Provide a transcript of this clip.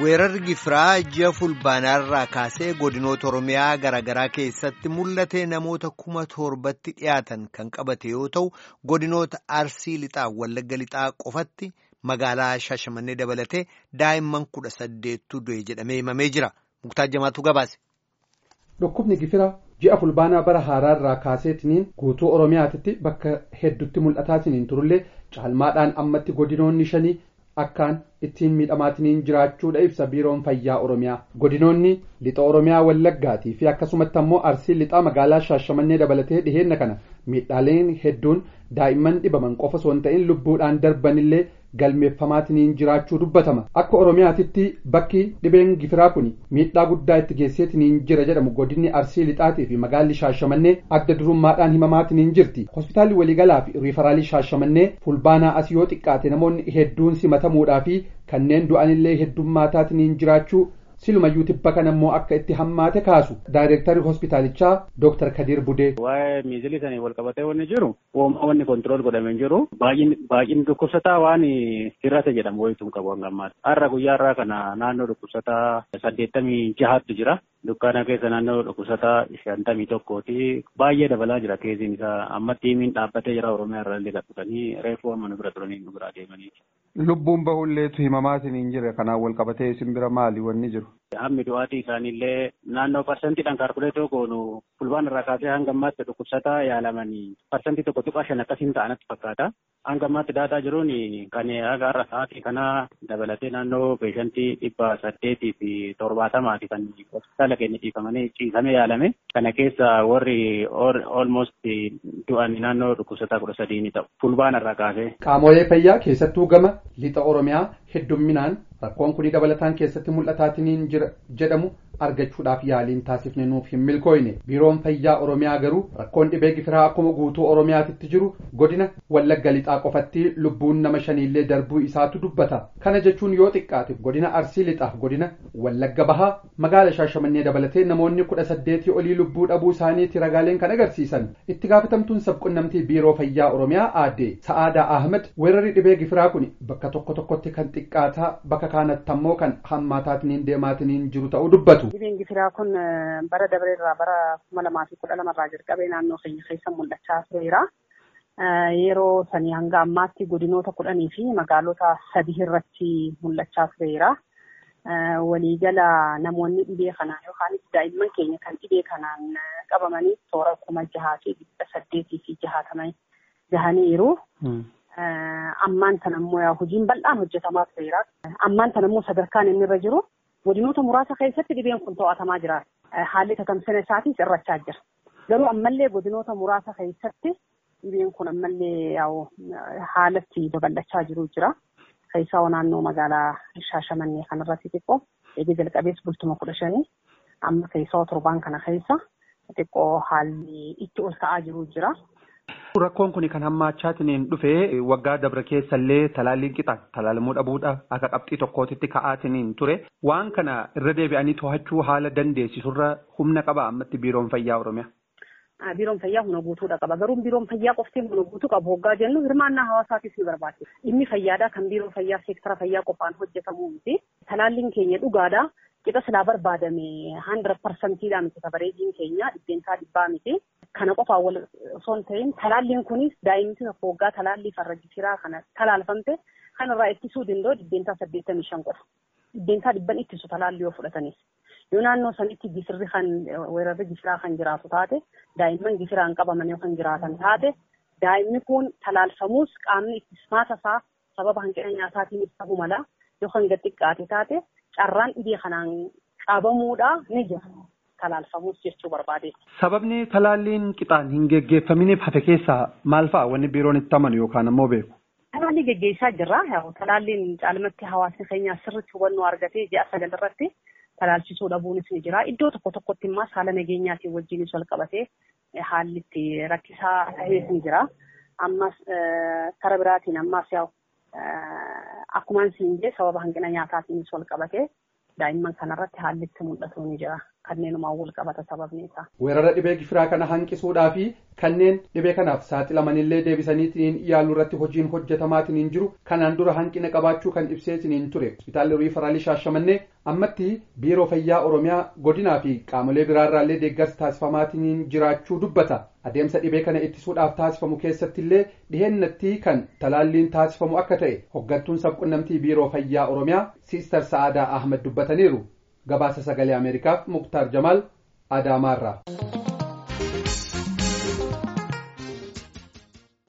Weerarri Gifiraa ji'a fulbaanaarraa kaasee godinoota Oromiyaa garaagaraa keessatti mul'ate namoota 7,000tti dhiyaatan kan qabate yoo ta'u godinoota Arsii Lixaa Wallagga Lixaa qofatti magaalaa Shaashamannee dabalatee daa'imman 18tu du'e jedhamee himamee jira. Muktaar Jamaatu gabaase. Dhukkubni Gifiraa ji'a fulbaanaa bara haaraarraa kaaseetiniin guutuu Oromiyaatti bakka hedduutti mul'ataatiniin turullee caalmaadhaan ammatti godinoonni 5 akkaan ittiin miidhamaatiniin jiraachuudha ibsa biiroon fayyaa Oromiyaa. Godinoonni lixa Oromiyaa Wallaggaatii fi akkasumatti ammoo Arsii Lixaa magaalaa Shaashamannee dabalatee dhiheenna kana miidhaaleen hedduun daa'imman dhibaman qofa osoo hin ta'in lubbuudhaan darbanillee galmeeffamaatiniin jiraachuu dubbatama. Akka Oromiyaatitti bakki dhibeen Gifiraa kun miidhaa guddaa itti geesseetiniin jira jedhamu godinni Arsii Lixaatii fi magaalli Shaashamannee adda durummaadhaan himamaatiniin jirti. Hospitaalli waliigalaa fi riifaraalii Shaashamannee fulbaanaa as yoo xiqqaate namoonni hedduun simatamuudhaa fi kanneen du'anillee heddummaataatiniin jiraachuu silumayyuu tibba kan ammoo akka itti hammaate kaasu daayireektarri hospitaalichaa Dr. Kadir Budee. Waa'ee miizilii sanii wal qabatee wanni jiru uumaa wanni kontirool godhamee jiru baay'inni dhukkubsataa waan hir'ate jedhamu wayituu qabu hanga ammaatti. Har'a guyyaa irraa kana naannoo dhukkubsataa 86 jira. Dukkaana keessa naannoo dhukkubsataa 51ti baay'ee dabalaa jira keessiin isaa amma tiimiin dhaabbatee jira Oromiyaa irraa illee qaqqabanii reefuu amma nu bira turanii nu bira deemanii. Lubbuun bahulleetu himamaatiin hin jire kanaan wal qabatee isin bira maali wanni jiru? Hammi du'aatii isaaniillee naannoo parsentiidhaan kaalkuleetoo goonu fulbaana irraa kaasee hanga ammaatti dhukkubsataa yaalamanii parsentii 1.5 akkasiin ta'anitti fakkaata. Hanga ammaatti daataa jiruun kan haga har'a sa'aatii kana dabalatee naannoo peeshantii 870 kan hospitaala keenya dhiifamanii ciisamee yaalame. Kana keessa warri almost du'an naannoo dhukkubsataa 13 ni ta'u. Fulbaana irraa kaasee. Qaamolee fayyaa keessattuu gama lixa Oromiyaa heddumminaan rakkoon kun dabalataan keessatti mul'ataatiniin jira jedhamu argachuudhaaf yaaliin taasifne nuuf hin milkooyne. Biiroon fayyaa Oromiyaa garuu rakkoon dhibee Gifiraa akkuma guutuu Oromiyaatti jiru godina Wallagga Lixaa qofatti lubbuun nama 5 darbuu isaatu dubbata. Kana jechuun yoo xiqqaate godina Arsii Lixaa godina Wallagga Bahaa magaala Shaashamannee dabalatee namoonni 18 olii lubbuu dhabuu isaaniitti ragaaleen kan agarsiisan. Itti gaafatamtuun sabqunnamtii biiroo fayyaa Oromiyaa aadde Sa'aadaa Ahmed weerarri dhibee Gifiraa kun bakka tokkotti kan xiqqaataa bakka kaanatti ammoo kan hammaataatiniin deemaatiniin jiru ta'uu dubbatu. Dhibeen Gifiraa kun bara dabreerraa bara 2012 irraa jalqabee naannoo keenya keessa mul'achaa tureera. Yeroo sanii hanga ammaatti godinoota 10 fi magaalota 3 irratti mul'achaa tureera. Waliigala namoonni dhibee kanaan yookaan daa'imman keenya kan dhibee kanaan qabamanii toora 6,860 gahaniiru. Ammaan tan ammoo hojiin bal'aan hojjetamaa tureera. Ammaan tan ammoo sadarkaan inni irra jiru godinoota muraasa keessatti dhibeen kun to'atamaa jira. Haalli tatamsina isaatiis irrachaa jira. Garuu ammallee godinoota muraasa keessatti dhibeen kun ammallee haalatti babal'achaa jiru jira. Keessaa naannoo magaalaa Shaashamannee kanarratti xiqqoo eegee jalqabees bultuma 15 amma keessaa torbaan kana keessa xiqqoo haalli itti ol ka'aa jiru jira. Rakkoon kun kan hammaachaatiin dhufee waggaa dabre keessallee talaalliin qixaan talaalamuu dhabuudha akka qabxii tokkootitti ka'aatiin ture. Waan kana irra deebi'anii to'achuu haala dandeessisurra humna qaba ammatti biiroon fayyaa Oromiyaa. Biiroon fayyaa humna guutuudha qaba. Garuu biiroon fayyaa qofti humna guutuu qabu hoggaa jennu hirmaannaa hawaasaatiif ni barbaachisa. Dhimmi fayyaadhaa kan biiroo fayyaa seektara fayyaa qofaan hojjetamuu miti. Talaalliin keenya dhugaadhaa qixa silaa barbaadame 100%dhaa miti kabareejiin keenya dhibbeentaa dhibbaa miti. Kana qofaan wal osoo hin ta'in talaalliin kunis daa'imni tokko waggaa talaallii farra Gifiraa kana talaalfamte kanarraa ittisuu danda'u dhibbeentaa 85 qofa. Dhibbeentaa dhibban ittisu talaallii yoo fudhatanis. Yoo naannoo sanitti Gifirri kan weerarri Gifiraa kan jiraatu taate daa'imman Gifiraan qabaman yoo kan jiraatan taate daa'imni kun talaalfamuus qaamni ittismaata isaa sababa hanqina nyaataatiin ibsamuu mala yoo kan gad xiqqaate taate carraan dhibee kanaan qabamuudhaa ni jira. Talaalfamuus jechuu barbaade. Sababni talaalliin qixaan hin geggeeffaminiif hafe keessaa maal fa'a wanni biiroon itti amanu yookaan ammoo beeku? Talaalli geggeessaa jirra. Talaalliin caalmatti hawaasni keenya sirriitti hubannoo argatee ji'a 9 irratti talaalchisuu dhabuunis ni jira. Iddoo tokkotti immoo haala nageenyaatiin wajjinis wal qabatee haalli itti rakkisaa ta'ees ni jira. Ammas karaa biraatiin ammas akkuma siin jedhe sababa hanqina nyaataatiinis wal qabatee daa'imman kanarratti haalli itti mul'atu ni jira. kanneenumaan wal qabata sababni isaa. Weerara dhibee gifiraa kana hanqisuudhaa fi kanneen dhibee kanaaf saaxilamanillee deebisaniitiin yaaluu irratti hojiin hojjetamaatiin jiru kanaan dura hanqina qabaachuu kan ibseetiin ture. Hospitaalli Riifaraalii Shaashamannee ammatti biiroo fayyaa Oromiyaa godinaa fi qaamolee biraarraallee deeggarsa taasifamaatiin jiraachuu dubbata. Adeemsa dhibee kana ittisuudhaaf taasifamu keessattillee dhihennatti kan talaalliin taasifamu akka ta'e hoggantuun sabquunnamtii biiroo fayyaa Oromiyaa Siistar Sa'aadaa Ahmed dubbataniiru. Gabaasa sagalee Ameerikaaf Muktaar Jamaal Adaamaarraa.